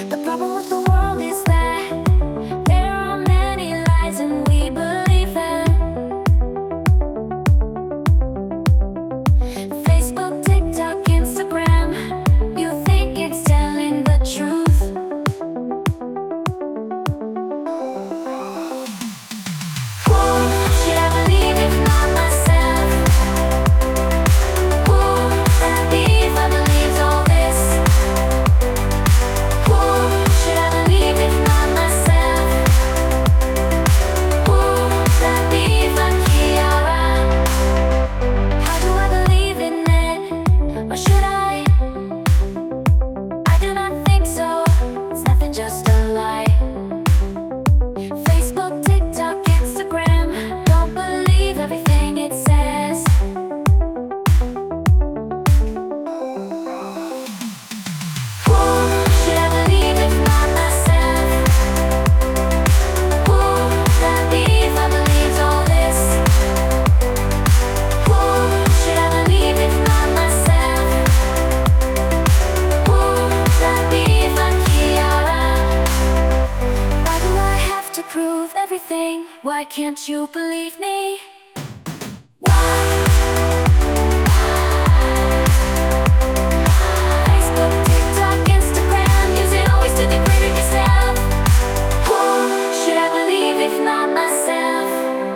The problem with the world is that there are many lies and we believe them. Facebook, TikTok, Instagram, you think it's telling the truth. Whoa, should I believe if not myself? Whoa, that be if I believed all this? Whoa, should I believe if not myself? Whoa, that be if I'm Kiara? How do I believe in it? Or should I? I do not think so. It's nothing, just a lie. Facebook, TikTok, Instagram, don't believe everything it says. Whoa, should I believe if not myself? Whoa, that be if I believed all this? Whoa, should I believe if not myself? Whoa, that be if I'm Kiara? Why do I have to prove everything? Why can't you believe me? Facebook, TikTok, Instagram, use it always to degrade yourself. Whoa, should I believe if not myself?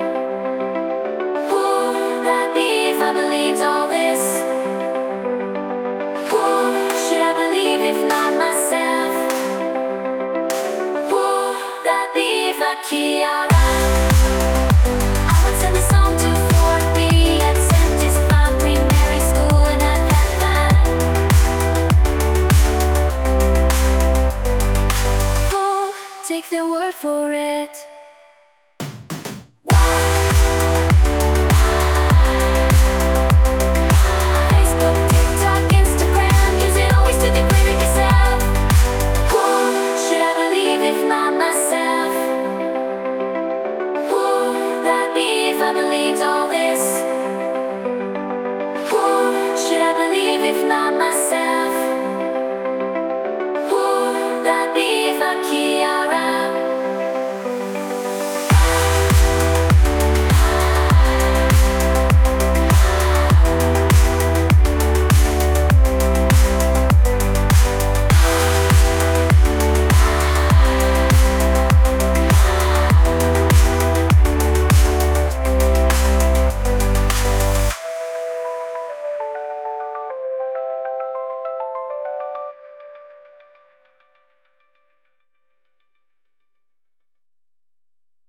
Whoa, that be if I believed all this? Whoa, should I believe if not myself? Whoa, that be if I Kiara? I was in the song to 4B at St. Isabel Primary School and at that. Whoa, take their word for it. Facebook, TikTok, Instagram, use it always to degrade yourself. Whoa, should I believe if not myself? Whoa, that be if I believed all